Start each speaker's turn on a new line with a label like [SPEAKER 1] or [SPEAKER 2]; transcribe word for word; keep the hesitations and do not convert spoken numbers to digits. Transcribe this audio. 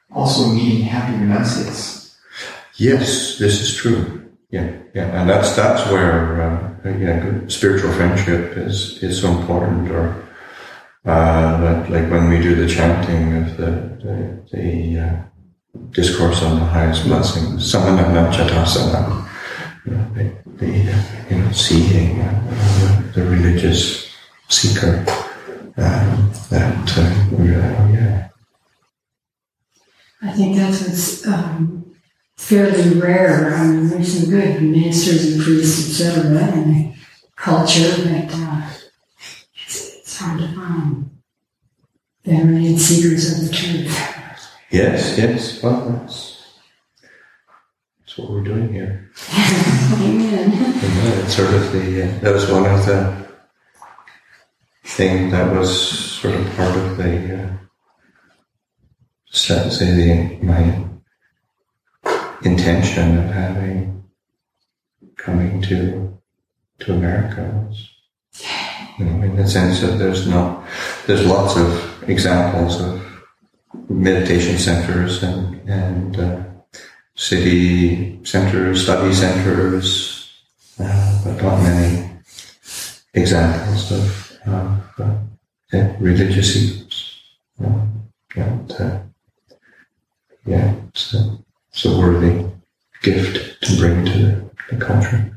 [SPEAKER 1] also meeting happy renunciates.
[SPEAKER 2] Yes, this is true. Yeah, yeah, and that's that's where uh, yeah, good spiritual friendship is is so important. Or uh, like, like when we do the chanting of the the, the uh, discourse on the highest blessings, Samanana Chatasana, you know, the, the uh, you know, seeing uh, the, the religious seeker. Um, that uh, yeah.
[SPEAKER 3] I think that's what's um, fairly rare. I mean, there's some good ministers and priests, et cetera, in the culture, but uh, it's, it's hard to find venerated seekers of the truth.
[SPEAKER 2] Yes, yes. Well, that's, that's what we're doing here.
[SPEAKER 3] Amen.
[SPEAKER 2] Amen. It's sort of the uh, that was one of the things that was sort of part of the. Uh, Say the my intention of having coming to to America was, you know, in the sense that there's not there's lots of examples of meditation centers and and uh, city centers, study centers, uh, but not many examples of, of uh, yeah, religious seekers. You know, and, uh, Yeah, it's a, it's a worthy gift to bring to the, the country.